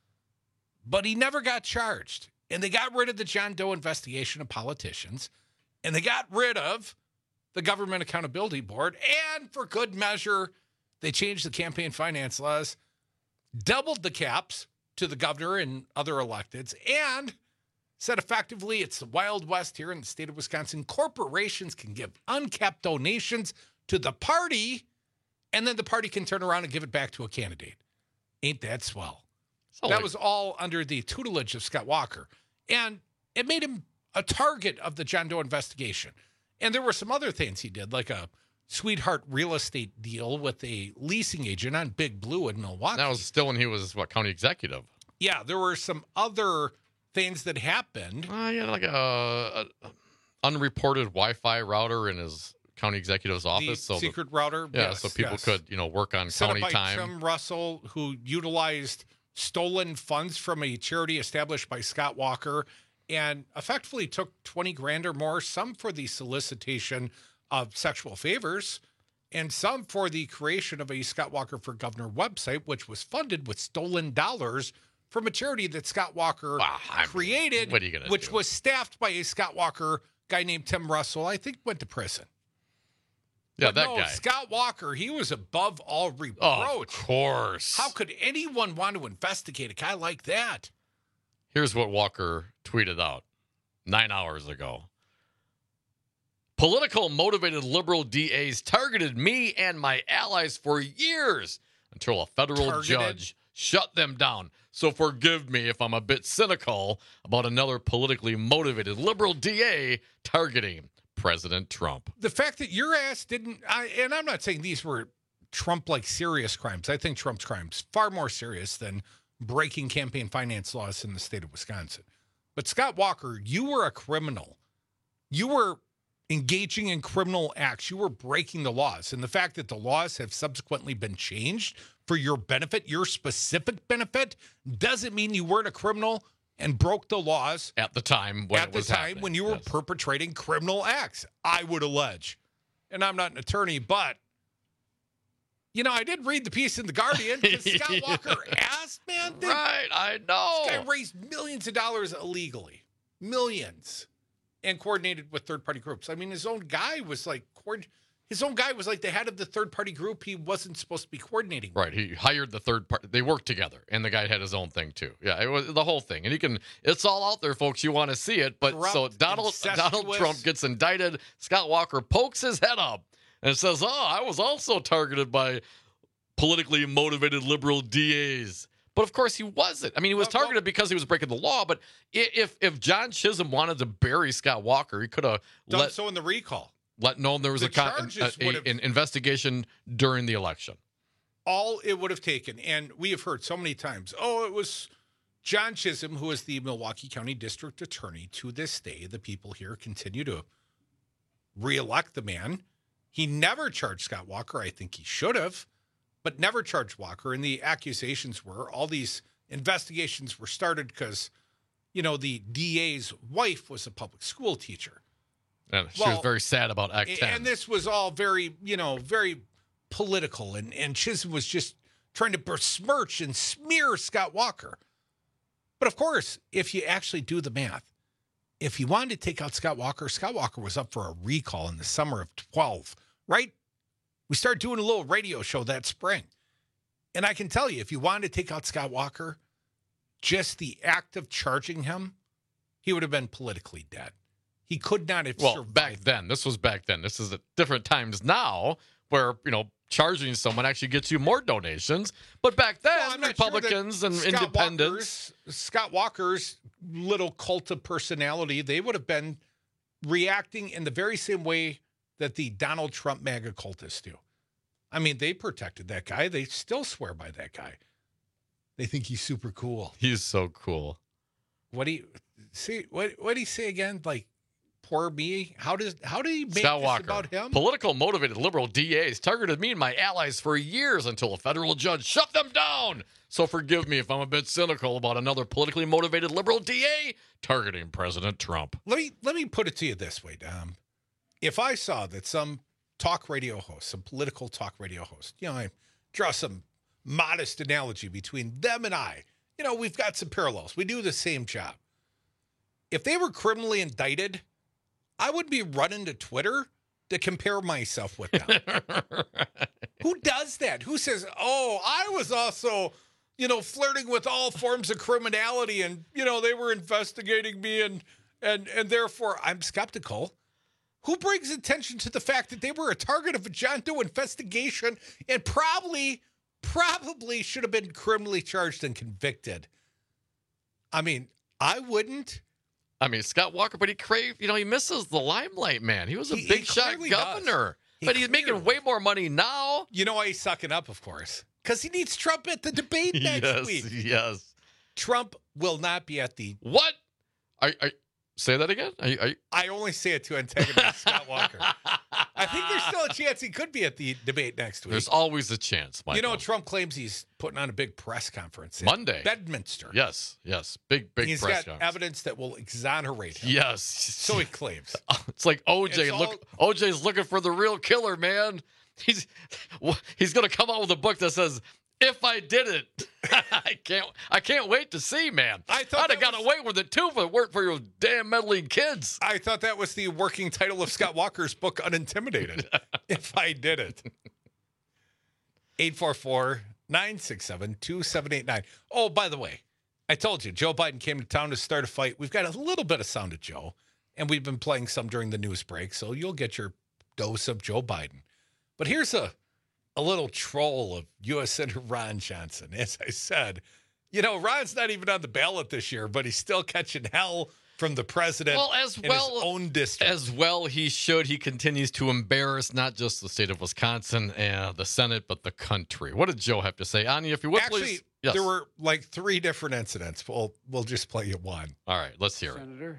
But he never got charged. And they got rid of the John Doe investigation of politicians. And they got rid of the Government Accountability Board. And for good measure, they changed the campaign finance laws, doubled the caps to the governor and other electeds, and said effectively it's the Wild West here in the state of Wisconsin. Corporations can give uncapped donations to the party, and then the party can turn around and give it back to a candidate. Ain't that swell? That was all under the tutelage of Scott Walker. And it made him a target of the John Doe investigation. And there were some other things he did, like a sweetheart real estate deal with a leasing agent on Big Blue in Milwaukee. That was still when he was, county executive? Yeah, there were some other things that happened. Yeah, like a unreported Wi-Fi router in his county executive's office. The secret router? Yeah, yes, so people could, work on set county up by time. Tim Russell, who utilized stolen funds from a charity established by Scott Walker and effectively took $20,000 or more, some for the solicitation of sexual favors and some for the creation of a Scott Walker for Governor website, which was funded with stolen dollars from a charity that Scott Walker created, what are you gonna which do? was staffed by a Scott Walker guy named Tim Russell, I think went to prison. Yeah, But that no, guy. Scott Walker, he was above all reproach. Of course. How could anyone want to investigate a guy like that? Here's what Walker tweeted out 9 hours ago. Political motivated liberal DAs targeted me and my allies for years until a federal judge shut them down. So forgive me if I'm a bit cynical about another politically motivated liberal DA targeting President Trump. The fact that your ass didn't, and I'm not saying these were Trump-like serious crimes. I think Trump's crimes far more serious than breaking campaign finance laws in the state of Wisconsin. But Scott Walker, you were a criminal. You were engaging in criminal acts. You were breaking the laws. And the fact that the laws have subsequently been changed for your benefit, your specific benefit, doesn't mean you weren't a criminal and broke the laws at the time when it was happening. When you were perpetrating criminal acts, I would allege. And I'm not an attorney, but I did read the piece in The Guardian because Scott Walker asked, man. Right, I know. This guy raised millions of dollars illegally. Millions. And coordinated with third-party groups. I mean, his own guy was like the head of the third-party group he wasn't supposed to be coordinating with. Right, he hired the third party. They worked together, and the guy had his own thing too. Yeah, it was the whole thing, and it's all out there, folks. You want to see it, but Corrupt, so Donald Trump gets indicted. Scott Walker pokes his head up and says, "Oh, I was also targeted by politically motivated liberal DAs." But of course he wasn't. I mean, he was targeted because he was breaking the law. But if John Chisholm wanted to bury Scott Walker, he could have done so in the recall. Let known there was an investigation during the election. All it would have taken, and we have heard so many times, it was John Chisholm, who is the Milwaukee County District Attorney. To this day, the people here continue to reelect the man. He never charged Scott Walker. I think he should have, but never charged Walker. And the accusations were all these investigations were started because, the DA's wife was a public school teacher. And she was very sad about Act 10. And this was all very, very political. And Chisholm was just trying to besmirch and smear Scott Walker. But of course, if you actually do the math, if he wanted to take out Scott Walker was up for a recall in the summer of 12, right? We started doing a little radio show that spring. And I can tell you, if you wanted to take out Scott Walker, just the act of charging him, he would have been politically dead. He could not have survived. Back then. This was back then. This is at different times now where, charging someone actually gets you more donations. But back then, Republicans and independents. Scott Walker's little cult of personality, they would have been reacting in the very same way that the Donald Trump MAGA cultists do. I mean, they protected that guy. They still swear by that guy. They think he's super cool. He's so cool. What do you say? What do you say again? Like, poor me? How did he make Scott this Walker, about him? Political motivated liberal DAs targeted me and my allies for years until a federal judge shut them down. So forgive me if I'm a bit cynical about another politically motivated liberal DA targeting President Trump. Let me put it to you this way, Dom. If I saw that some talk radio host, some political talk radio host, I draw some modest analogy between them and I. We've got some parallels. We do the same job. If they were criminally indicted, I would be running to Twitter to compare myself with them. Who does that? Who says, oh, I was also, flirting with all forms of criminality and, they were investigating me and therefore I'm skeptical. Who brings attention to the fact that they were a target of a John Doe investigation and probably should have been criminally charged and convicted? I mean, I wouldn't. I mean, Scott Walker, but he misses the limelight, man. He was a big shot governor, but he's making way more money now. You know why he's sucking up, of course? Because he needs Trump at the debate next week. Yes. Trump will not be at the... What? Say that again? I only say it to antagonize Scott Walker. I think there's still a chance he could be at the debate next week. There's always a chance, Michael. Trump claims he's putting on a big press conference in Monday. Bedminster. Yes. Big press conference. He's got evidence that will exonerate him. Yes. So he claims. It's like OJ. OJ's looking for the real killer, man. He's going to come out with a book that says, if I did it, I can't wait to see, man. I'd have got away with it too if it weren't for your damn meddling kids. I thought that was the working title of Scott Walker's book, Unintimidated. If I did it. 844-967-2789. Oh, by the way, I told you, Joe Biden came to town to start a fight. We've got a little bit of sound of Joe, and we've been playing some during the news break, so you'll get your dose of Joe Biden. But here's a little troll of U.S. Senator Ron Johnson. As I said, Ron's not even on the ballot this year, but he's still catching hell from the president in his own district. As well he should. He continues to embarrass not just the state of Wisconsin and the Senate, but the country. What did Joe have to say? Anya, if you would, please. Yes. There were like 3 different incidents. We'll just play you one. All right, let's hear Senator.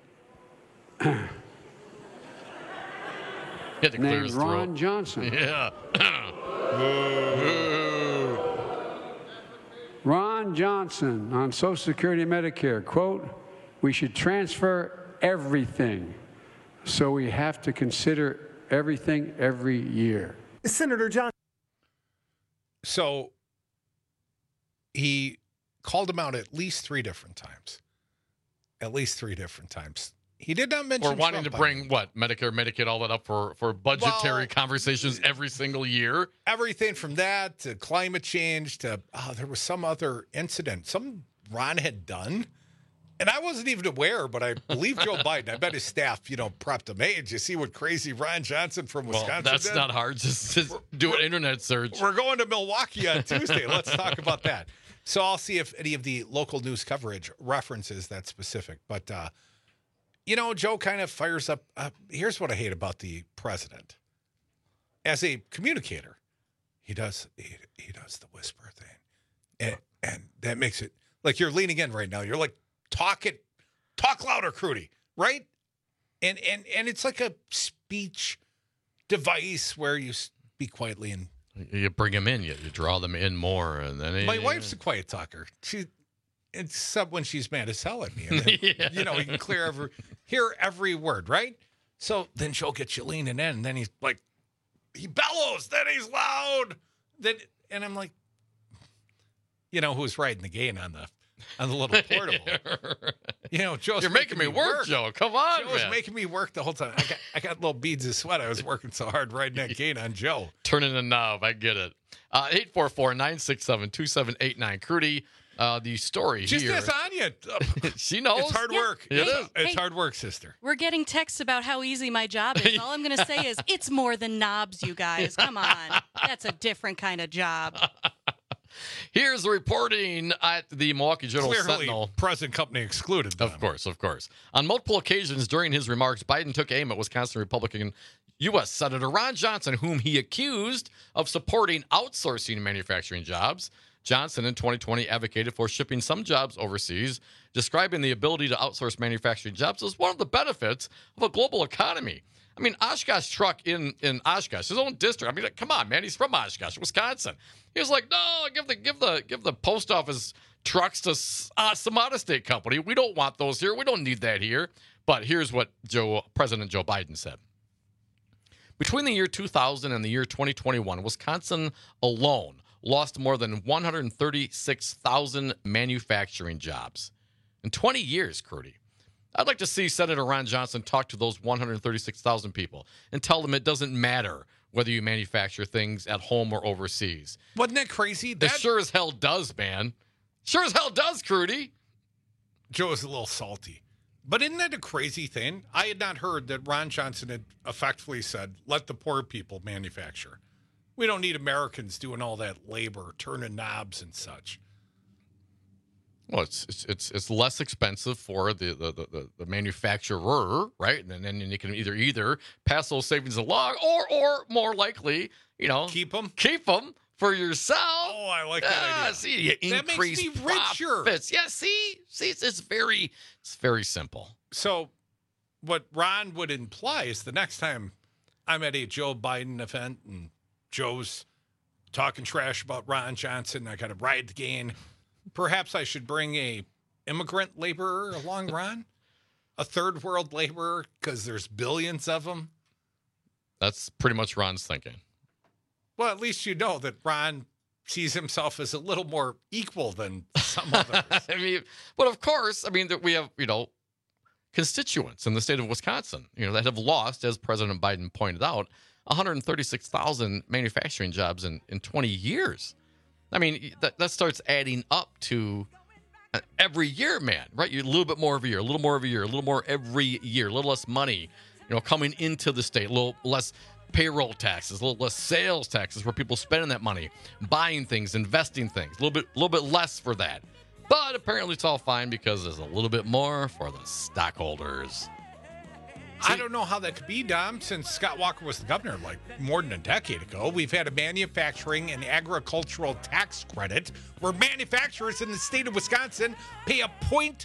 He had to clear his throat. Ron Johnson. Yeah. Ron Johnson on Social Security and Medicare, quote, we should transfer everything. So we have to consider everything every year. Senator Johnson. So he called him out at least 3 different times. He did not mention We're wanting Trump to bring, Medicare, Medicaid, all that up for budgetary conversations every single year? Everything from that to climate change to, there was some other incident, something Ron had done. And I wasn't even aware, but I believe Joe Biden, I bet his staff, prepped him. Hey, did you see what crazy Ron Johnson from Wisconsin that's did? not hard. Just do an internet search. We're going to Milwaukee on Tuesday. Let's talk about that. So I'll see if any of the local news coverage references that specific. But, Joe kind of fires up. Here's what I hate about the president. As a communicator, he does the whisper thing. And that makes it like you're leaning in right now. You're like, talk louder, Crudy, right? And it's like a speech device where you speak quietly and you bring them in, you draw them in more, and then my wife's a quiet talker. Except when she's mad as hell at me, and then, you can hear every word, right? So then Joe gets you leaning in, and then he's like, he bellows, then he's loud, and I'm like, who's riding the gain on the little portable? Joe's You're making me work, Joe. Come on, Joe was making me work the whole time. I got little beads of sweat. I was working so hard riding that gain on Joe. Turning a knob. I get it. 844-967-2789. Crudy, the story Just here. as Anya. She knows. It's hard work. It is. It's hard work, sister. We're getting texts about how easy my job is. All I'm going to say is it's more than knobs, you guys. Come on. That's a different kind of job. Here's the reporting at the Milwaukee Journal-Sentinel. Clearly, present company excluded them. Of course. On multiple occasions during his remarks, Biden took aim at Wisconsin Republican U.S. Senator Ron Johnson, whom he accused of supporting outsourcing manufacturing jobs. Johnson in 2020 advocated for shipping some jobs overseas, describing the ability to outsource manufacturing jobs as one of the benefits of a global economy. I mean, Oshkosh Truck in Oshkosh, his own district. I mean, come on, man, he's from Oshkosh, Wisconsin. He was like, no, give the post office trucks to some out-of-state company. We don't want those here. We don't need that here. But here's what President Joe Biden said. Between the year 2000 and the year 2021, Wisconsin alone lost more than 136,000 manufacturing jobs. In 20 years, Crudy. I'd like to see Senator Ron Johnson talk to those 136,000 people and tell them it doesn't matter whether you manufacture things at home or overseas. Wasn't that crazy? It sure as hell does, man. Sure as hell does, Crudy. Joe is a little salty. But isn't that a crazy thing? I had not heard that Ron Johnson had effectively said, let the poor people manufacture. We don't need Americans doing all that labor, turning knobs and such. Well, it's less expensive for the manufacturer, right? And then you can either pass those savings along, or more likely, keep them for yourself. Oh, I like that idea. See, you increase that makes me richer. Profits. Yeah, see, it's very simple. So, what Ron would imply is the next time I'm at a Joe Biden event and Joe's talking trash about Ron Johnson, I got to ride the gain. Perhaps I should bring a immigrant laborer along, Ron? A third world laborer, because there's billions of them? That's pretty much Ron's thinking. Well, at least you know that Ron sees himself as a little more equal than some others. But of course, we have, constituents in the state of Wisconsin, that have lost, as President Biden pointed out, 136,000 manufacturing jobs in 20 years. That starts adding up to every year, man, right? You're a little bit more every year, a little more every year, a little more every year, a little less money, coming into the state, a little less payroll taxes, a little less sales taxes where people spending that money, buying things, investing things, a little bit less for that. But apparently it's all fine because there's a little bit more for the stockholders. I don't know how that could be, Dom, since Scott Walker was the governor more than a decade ago. We've had a manufacturing and agricultural tax credit where manufacturers in the state of Wisconsin pay a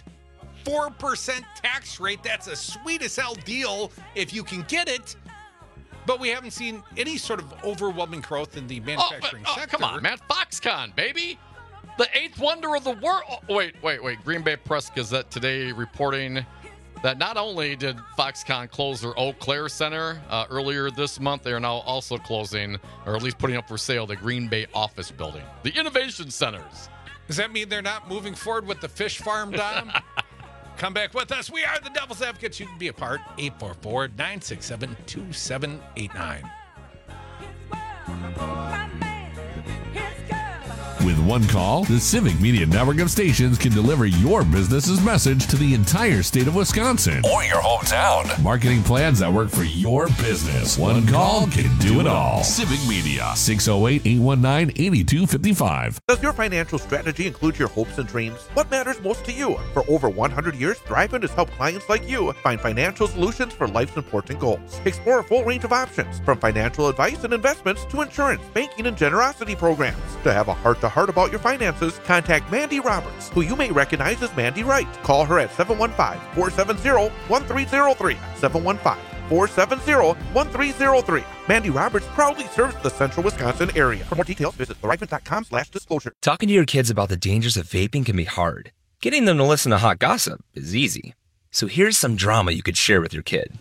0.4% tax rate. That's a sweet as hell deal if you can get it. But we haven't seen any sort of overwhelming growth in the manufacturing sector. Come on, man. Foxconn, baby. The eighth wonder of the world. Oh, wait. Green Bay Press Gazette today reporting that not only did Foxconn close their Eau Claire Center earlier this month, they are now also closing, or at least putting up for sale, the Green Bay office building, the Innovation Centers. Does that mean they're not moving forward with the fish farm, Dom? Come back with us. We are the Devil's Advocates. You can be a part. 844-967-2789. With one call, the Civic Media Network of stations can deliver your business's message to the entire state of Wisconsin or your hometown. Marketing plans that work for your business. One call can do it all. Civic Media, 608-819-8255. Does your financial strategy include your hopes and dreams? What matters most to you? For over 100 years, Thrivent has helped clients like you find financial solutions for life's important goals. Explore a full range of options, from financial advice and investments to insurance, banking, and generosity programs. To have a heart-to-heart about your finances, contact Mandy Roberts, who you may recognize as Mandy Wright. Call her at 715-470-1303. 715-470-1303. Mandy Roberts proudly serves the central Wisconsin area. For more details, visit thrivent.com/disclosure. Talking to your kids about the dangers of vaping can be hard. Getting them to listen to hot gossip is easy. So here's some drama you could share with your kid.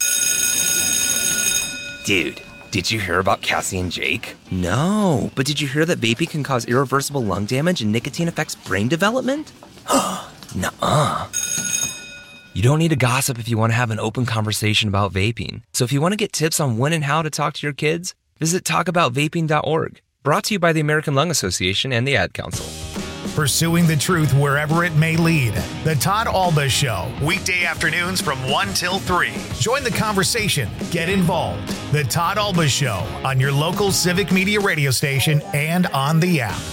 Dude, did you hear about Cassie and Jake? No, but did you hear that vaping can cause irreversible lung damage and nicotine affects brain development? Nuh-uh. You don't need to gossip if you want to have an open conversation about vaping. So if you want to get tips on when and how to talk to your kids, visit talkaboutvaping.org. Brought to you by the American Lung Association and the Ad Council. pursuing the truth wherever it may lead. The Todd Alba Show, weekday afternoons from 1 till 3. Join the conversation. Get involved. The Todd Alba Show on your local Civic Media radio station and on the app.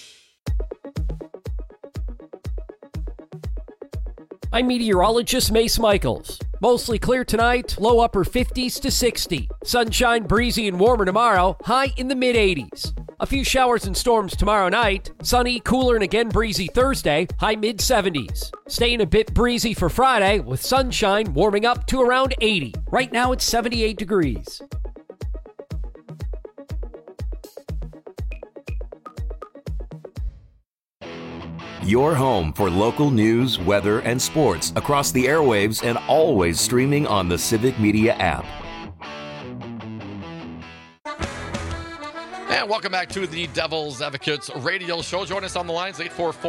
I'm meteorologist Mace Michaels. Mostly clear tonight, low upper 50s to 60. Sunshine, breezy, and warmer tomorrow, high in the mid-80s. A few showers and storms tomorrow night. Sunny, cooler, and again breezy Thursday, high mid-70s. Staying a bit breezy for Friday, with sunshine warming up to around 80. Right now it's 78 degrees. Your home for local news, weather, and sports across the airwaves and always streaming on the Civic Media app. And welcome back to the Devil's Advocates radio show. Join us on the lines,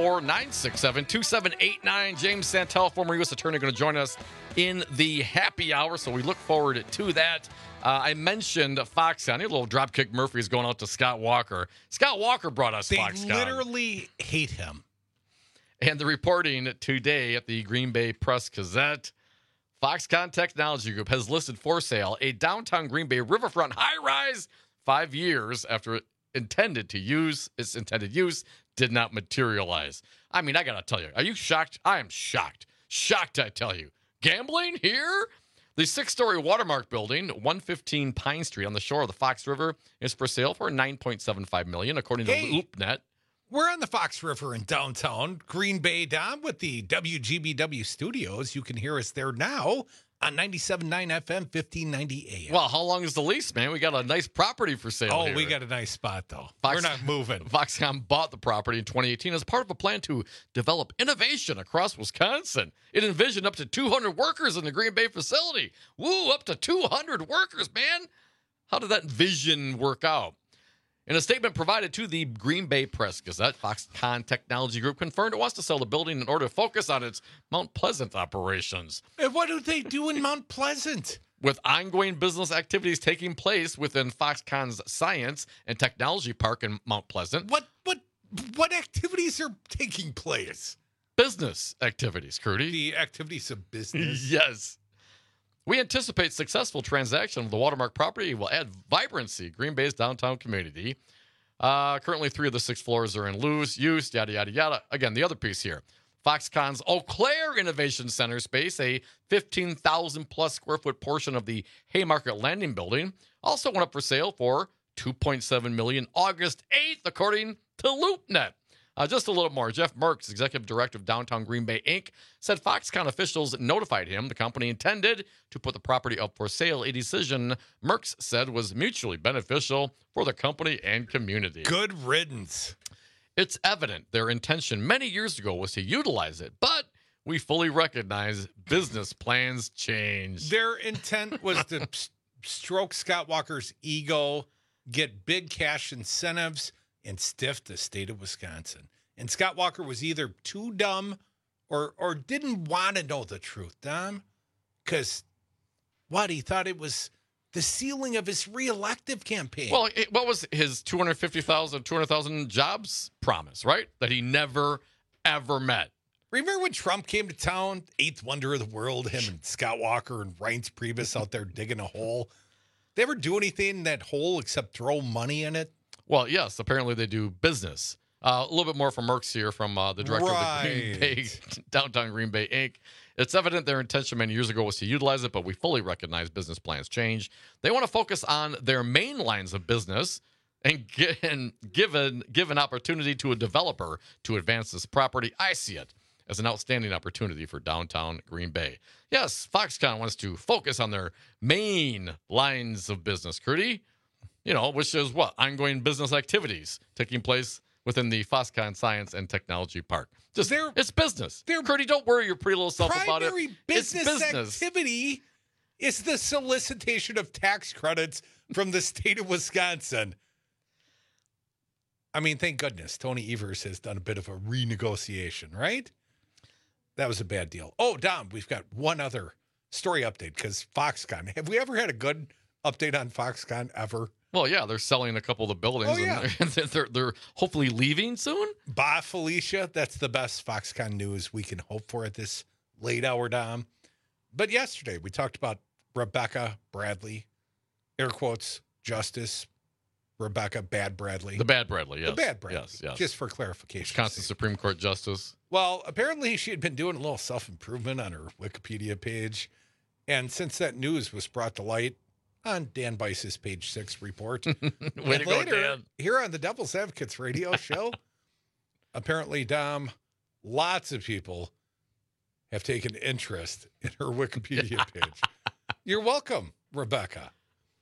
844-967-2789. James Santel, former U.S. attorney, going to join us in the happy hour, so we look forward to that. I mentioned Foxconn. A little Dropkick Murphy is going out to Scott Walker. Scott Walker brought us Foxconn. They literally hate him. And the reporting today at the Green Bay Press-Gazette, Foxconn Technology Group has listed for sale a downtown Green Bay riverfront high-rise 5 years after its intended use did not materialize. I mean, I got to tell you, are you shocked? I am shocked. Shocked, I tell you. Gambling here? The 6-story Watermark building, 115 Pine Street on the shore of the Fox River, is for sale for $9.75 million, according to LoopNet. We're on the Fox River in downtown Green Bay, Dom, with the WGBW studios. You can hear us there now on 97.9 FM, 1590 AM. Well, how long is the lease, man? We got a nice property for sale here. We got a nice spot, though. We're not moving. Foxconn bought the property in 2018 as part of a plan to develop innovation across Wisconsin. It envisioned up to 200 workers in the Green Bay facility. Woo, up to 200 workers, man. How did that vision work out? In a statement provided to the Green Bay Press-Gazette, Foxconn Technology Group confirmed it wants to sell the building in order to focus on its Mount Pleasant operations. And what do they do in Mount Pleasant? With ongoing business activities taking place within Foxconn's Science and Technology Park in Mount Pleasant. What activities are taking place? Business activities, Crudy. The activities of business? Yes. We anticipate successful transaction of the Watermark property will add vibrancy to Green Bay's downtown community. Currently, 3 of the 6 floors are in use, yada, yada, yada. Again, the other piece here. Foxconn's Eau Claire Innovation Center space, a 15,000-plus square foot portion of the Haymarket Landing building, also went up for sale for $2.7 million August 8th, according to LoopNet. Just a little more. Jeff Merckx, executive director of Downtown Green Bay, Inc., said Foxconn officials notified him the company intended to put the property up for sale, a decision Merckx said was mutually beneficial for the company and community. Good riddance. It's evident their intention many years ago was to utilize it, but we fully recognize business plans change. Their intent was to stroke Scott Walker's ego, get big cash incentives, and stiff the state of Wisconsin. And Scott Walker was either too dumb or didn't want to know the truth, Dom. Because he thought it was the ceiling of his reelective campaign. Well, what was his 200,000 jobs promise, right? That he never, ever met. Remember when Trump came to town, 8th wonder of the world, him and Scott Walker and Reince Priebus out there digging a hole? They ever do anything in that hole except throw money in it? Well, yes, apparently they do business. A little bit more from Merckx here, from the director of the Green Bay, Downtown Green Bay, Inc. It's evident their intention many years ago was to utilize it, but we fully recognize business plans change. They want to focus on their main lines of business and give an opportunity to a developer to advance this property. I see it as an outstanding opportunity for downtown Green Bay. Yes, Foxconn wants to focus on their main lines of business, Crudy. Which is what? Ongoing business activities taking place within the Foxconn Science and Technology Park. It's business. Crudy, don't worry your pretty little self about it. Primary business activity is the solicitation of tax credits from the state of Wisconsin. I mean, thank goodness Tony Evers has done a bit of a renegotiation, right? That was a bad deal. Oh, Dom, we've got one other story update because Foxconn. Have we ever had a good update on Foxconn ever? Well, yeah, they're selling a couple of the buildings. Oh, yeah. And they're hopefully leaving soon. Bah, Felicia. That's the best Foxconn news we can hope for at this late hour, Dom. But yesterday, we talked about Rebecca Bradley, air quotes, Justice Rebecca Bad Bradley. The Bad Bradley, yes. The Bad Bradley, yes. just for clarification. Wisconsin Supreme Court Justice. Well, apparently she had been doing a little self-improvement on her Wikipedia page. And since that news was brought to light on Dan Bice's Page 6 report, Way to go, Dan. here on the Devil's Advocates radio show, apparently, Dom, lots of people have taken interest in her Wikipedia page. You're welcome, Rebecca.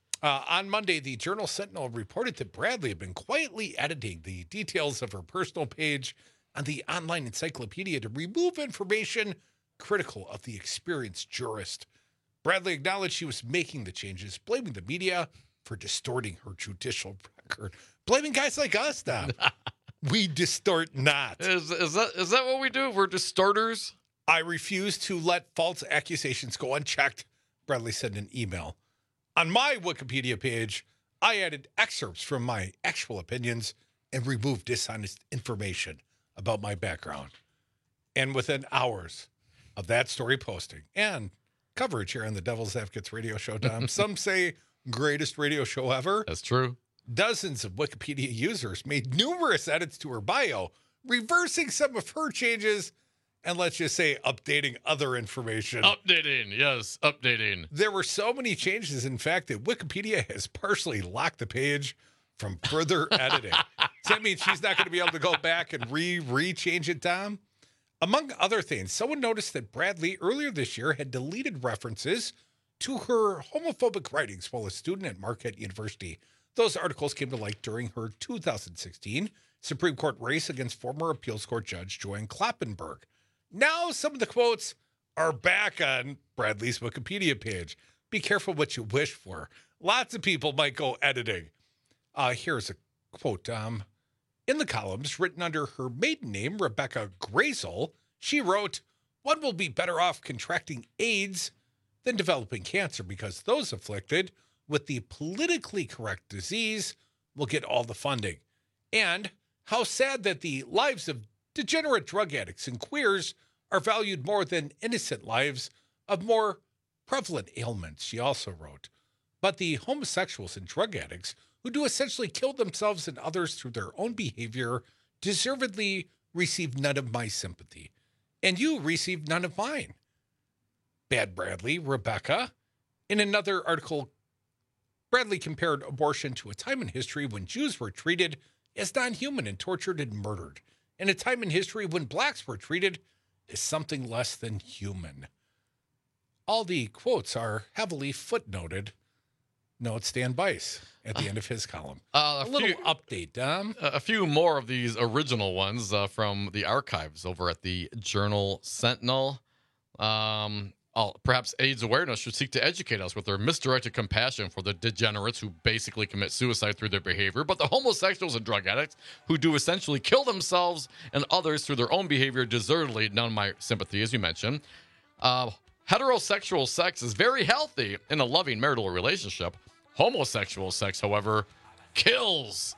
On Monday, the Journal Sentinel reported that Bradley had been quietly editing the details of her personal page on the online encyclopedia to remove information critical of the experienced jurist. Bradley acknowledged she was making the changes, blaming the media for distorting her judicial record. Blaming guys like us, Dom. We distort not. Is that what we do? We're distorters? I refuse to let false accusations go unchecked, Bradley said in an email. On my Wikipedia page, I added excerpts from my actual opinions and removed dishonest information about my background. And within hours of that story posting and coverage here on the Devil's Advocates radio show, Tom, some say greatest radio show ever. That's true. Dozens of Wikipedia users made numerous edits to her bio, reversing some of her changes and, let's just say, updating other information. Updating, yes, updating. There were so many changes, in fact, that Wikipedia has partially locked the page from further editing. Does that mean she's not going to be able to go back and re-change it, Tom? Among other things, someone noticed that Bradley earlier this year had deleted references to her homophobic writings while a student at Marquette University. Those articles came to light during her 2016 Supreme Court race against former appeals court judge Joanne Kloppenberg. Now some of the quotes are back on Bradley's Wikipedia page. Be careful what you wish for. Lots of people might go editing. Here's a quote, in the columns written under her maiden name, Rebecca Grazel, she wrote, "One will be better off contracting AIDS than developing cancer because those afflicted with the politically correct disease will get all the funding. And how sad that the lives of degenerate drug addicts and queers are valued more than innocent lives of more prevalent ailments," she also wrote. But the homosexuals and drug addicts who do essentially kill themselves and others through their own behavior deservedly receive none of my sympathy. And you receive none of mine. Bad Bradley, Rebecca. In another article, Bradley compared abortion to a time in history when Jews were treated as non-human and tortured and murdered, and a time in history when blacks were treated as something less than human. All the quotes are heavily footnoted. Notes Dan Bice at the end of his column. A little update, Dom. A few more of these original ones from the archives over at the Journal Sentinel. Perhaps AIDS awareness should seek to educate us with their misdirected compassion for the degenerates who basically commit suicide through their behavior, but the homosexuals and drug addicts who do essentially kill themselves and others through their own behavior deservedly, none of my sympathy, as you mentioned. Heterosexual sex is very healthy in a loving marital relationship. Homosexual sex, however, kills.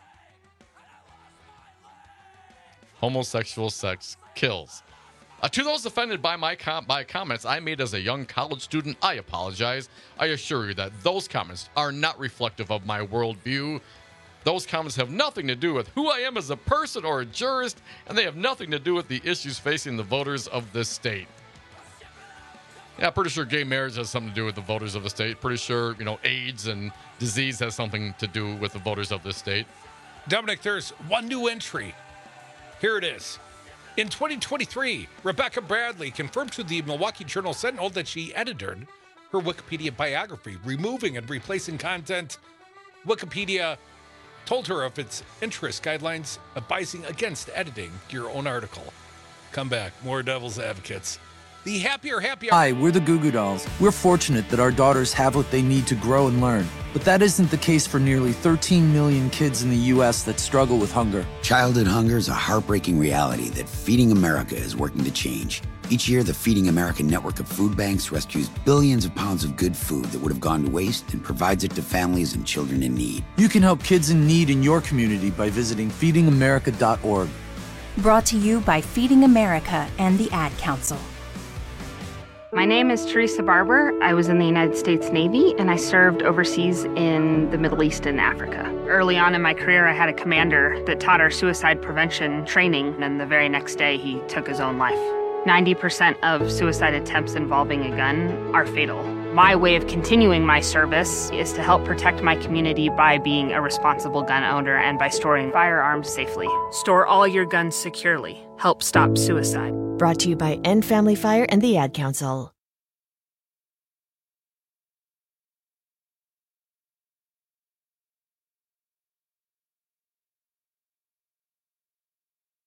Homosexual sex kills. To those offended by my comments I made as a young college student, I apologize. I assure you that those comments are not reflective of my worldview. Those comments have nothing to do with who I am as a person or a jurist, and they have nothing to do with the issues facing the voters of this state. Yeah, pretty sure gay marriage has something to do with the voters of the state. Pretty sure, AIDS and disease has something to do with the voters of this state. Dominic, there's one new entry. Here it is. In 2023, Rebecca Bradley confirmed to the Milwaukee Journal Sentinel that she edited her Wikipedia biography, removing and replacing content. Wikipedia told her of its interest guidelines advising against editing your own article. Come back. More Devil's Advocates. The Happier. Hi, we're the Goo Goo Dolls. We're fortunate that our daughters have what they need to grow and learn. But that isn't the case for nearly 13 million kids in the U.S. that struggle with hunger. Childhood hunger is a heartbreaking reality that Feeding America is working to change. Each year, the Feeding America network of food banks rescues billions of pounds of good food that would have gone to waste and provides it to families and children in need. You can help kids in need in your community by visiting feedingamerica.org. Brought to you by Feeding America and the Ad Council. My name is Teresa Barber. I was in the United States Navy, and I served overseas in the Middle East and Africa. Early on in my career, I had a commander that taught our suicide prevention training, and the very next day, he took his own life. 90% of suicide attempts involving a gun are fatal. My way of continuing my service is to help protect my community by being a responsible gun owner and by storing firearms safely. Store all your guns securely. Help stop suicide. Brought to you by End Family Fire and the Ad Council.